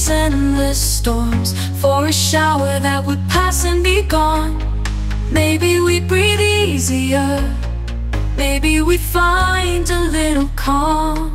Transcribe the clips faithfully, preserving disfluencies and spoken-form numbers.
these endless storms for a shower that would pass and be gone. Maybe we'd breathe easier, maybe we'd find a little calm.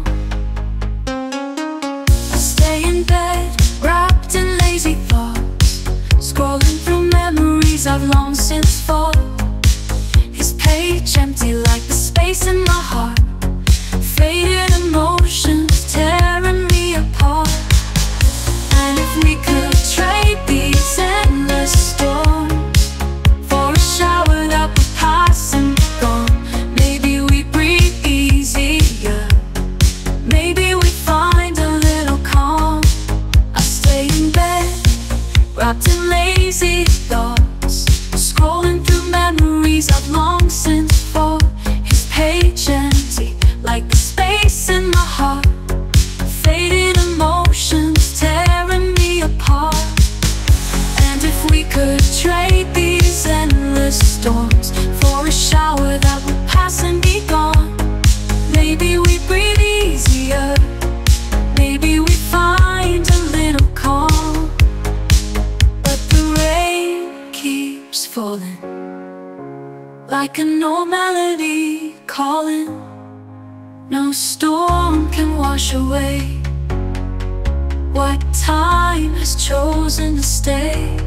I stay in bed, wrapped in lazy thoughts, scrolling through memories I've long since fought. His page empty like the space in my heart, faded emotions tearing me apart. And if we could trade these endless storms for a shower that would pass and be gone, maybe we'd breathe easier, maybe we'd find a little calm. I stay in bed, wrapped in lazy thoughts, scrolling through memories I've long since fought. His page empty like the space in my heart, faded emotions tearing me apart. And if we could trade these endless storms for a shower that would pass and be gone, maybe we'd breathe easier, maybe we'd find a little calm. But the rain keeps falling like an old melody calling. No storm can wash away what time has chosen to stay.